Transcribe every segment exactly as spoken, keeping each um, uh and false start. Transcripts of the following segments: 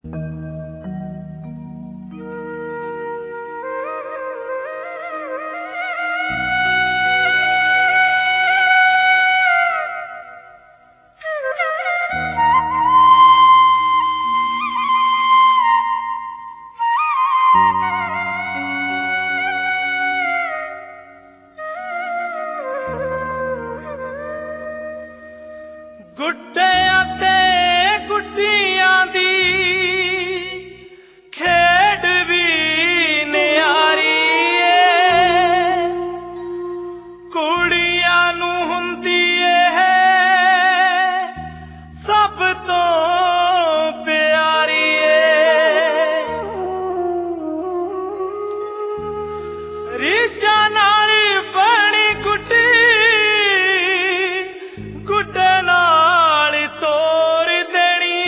ਗੁੱਡਿਆਂ ਤੇ ਗੁੱਡੀਆਂ ਦੀ ਖੇਡ ਵੀ ਨਿਆਰੀ ਏ, ਕੁੜੀਆਂ ਨੂੰ ਹੁੰਦੀ ਏ ਸਭ ਤੋਂ ਪਿਆਰੀ ਏ। ਰੀਝਾਂ ਨਾਲ ਬਣੀ ਗੁੱਡੀ ਗੁੱਡੇ ਨਾਲ ਤੋਰ ਦੇਣੀ,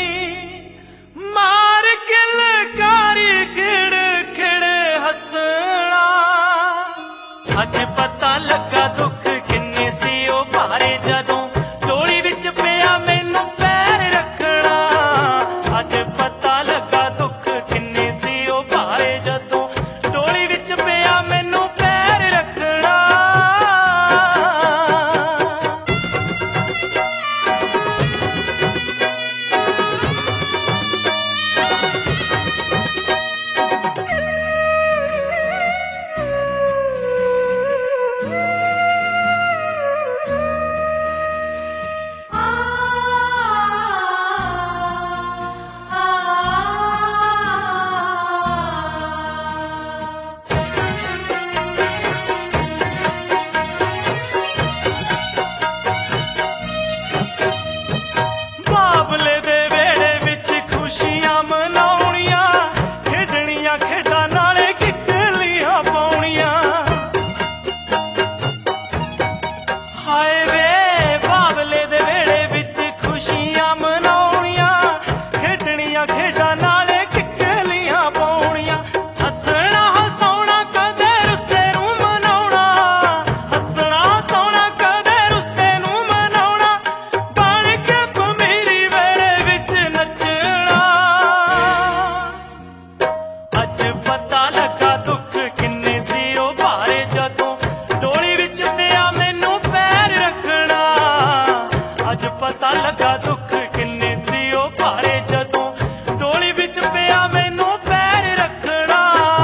ਮਾਰ ਕੇ ਲਕਾਰੀ ਖਿੜ ਖਿੜ ਹੱਸਣਾ। ਅੱਜ ਪਤਾ ਲੱਗਾ ਦੁੱਖ ਕਿੰਨੇ ਸੀ ਉਹ ਭਾਰੇ ਜਦੋਂ ਡੋਲੀ ਵਿੱਚ ਪਿਆ ਮੈਨੂੰ ਪੈਰ ਰੱਖਣਾ। ਅੱਜ ਪਤਾ ਲੱਗਾ ਦੁੱਖ ਕਿੰਨੇ ਸੀ ਉਹ ਭਾਰੇ ਜਦੋਂ ਡੋਲੀ ਵਿੱਚ ਪਿਆ ਮੈਨੂੰ ਪੈਰ ਰੱਖਣਾ। ਬਾਬਲੇ ਦੇ ਵੇੜੇ ਵਿੱਚ ਖੁਸ਼ੀਆਂ ਮਨਾਉਣੀਆਂ, ਖੇਡਣੀਆਂ ਖੇਡਾਂ ਨਾਲੇ ਕਿੱਕਲੀਆਂ ਪਾਉਣੀਆਂ। ਹਾਏ ਵੇ ਬਾਬਲੇ ਦੇ ਵੇੜੇ ਵਿੱਚ ਖੁਸ਼ੀਆਂ ਮਨਾਉਣੀਆਂ, ਖੇਡਣੀਆਂ ਖੇਡਾਂ ਨਾਲੇ ਕਿੱਕਲੀਆਂ ਪਾਉਣੀਆਂ। ਹੱਸਣਾ ਹਸਾਉਣਾ ਕਦੇ ਰੁੱਸੇ ਨੂੰ ਮਨਾਉਣਾ, ਹੱਸਣਾ ਹਸਾਉਣਾ ਕਦੇ ਰੁੱਸੇ ਨੂੰ ਮਨਾਉਣਾ। ਬਣ ਕੇ ਮੇਰੀ ਵੇੜੇ ਵਿੱਚ ਨੱਚਣਾ। ਅੱਜ ਪਤਾ ਲੱਗਾ ਦੁੱਖ ਕਿੰਨੇ ਸੀ ਉਹ ਭਾਰੇ ਜਦੋਂ ਡੋਲੀ ਵਿੱਚ ਪਿਆ ਮੈਨੂੰ ਪੈਰ ਰੱਖਣਾ। ਅੱਜ ਪਤਾ ਲੱਗਾ ਦੁੱਖ ਕਿੰਨੇ ਸੀ ਉਹ ਭਾਰੇ ਜਦੋਂ ਡੋਲੀ ਵਿੱਚ ਪਿਆ ਮੈਨੂੰ ਪੈਰ ਰੱਖਣਾ।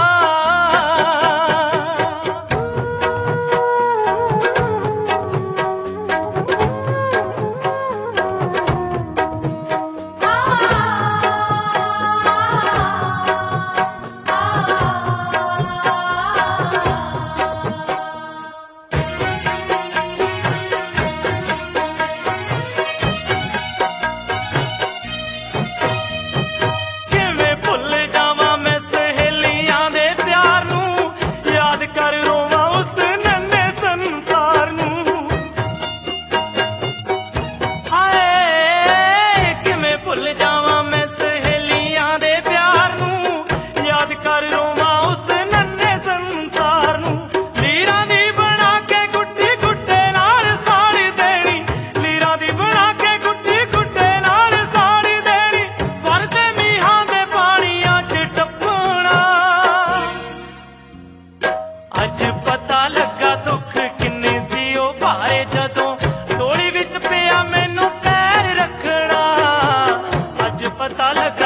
ਕਿਵੇਂ ਭੁੱਲ ਜਾਵਾਂ ਮੈਂ ਸਹੇਲੀਆਂ ਦੇ ਪਿਆਰ ਨੂੰ, ਯਾਦ ਕਰ ਰੋਵਾਂ ਉਸ ਨੰਨੇ ਸੰਸਾਰ ਨੂੰ। ਹਾਏ ਕਿਵੇਂ ਭੁੱਲ ਜਾਵਾਂ ਮੈਂ ਸਹੇਲੀਆਂ ਦੇ ਪਿਆਰ ਨੂੰ, ਯਾਦ ਕਰ ਰੋਵਾਂ ਉਸ ਨੰਨੇ ਸੰਸਾਰ ਨੂੰ। ਲੀਰਾਂ ਦੀ ਬਣਾ ਕੇ ਗੁੱਡੀ ਗੁੱਡੇ ਨਾਲ ਸਾੜ ਦੇਣੀ, ਲੀਰਾਂ ਦੀ ਬਣਾ ਕੇ ਗੁੱਡੀ ਗੁੱਡੇ ਨਾਲ ਸਾੜ ਦੇਣੀ। ਵਰਦੇ ਮੀਂਹਾਂ ਦੇ ਪਾਣੀਆਂ 'ਚ ਟੱਪਣਾ। ਅੱਜ ਪਤਾ ਲੱਗਾ ਦੁੱਖ ਕਿੰਨੇ ਸੀ ਉਹ ਭਾਰੇ ਜਦੋਂ ਡੋਲੀ ਵਿੱਚ ਪਿਆ ਮੈਨੂੰ ਪੈਰ ਰੱਖਣਾ। ਅੱਜ ਪਤਾ ਲੱਗਾ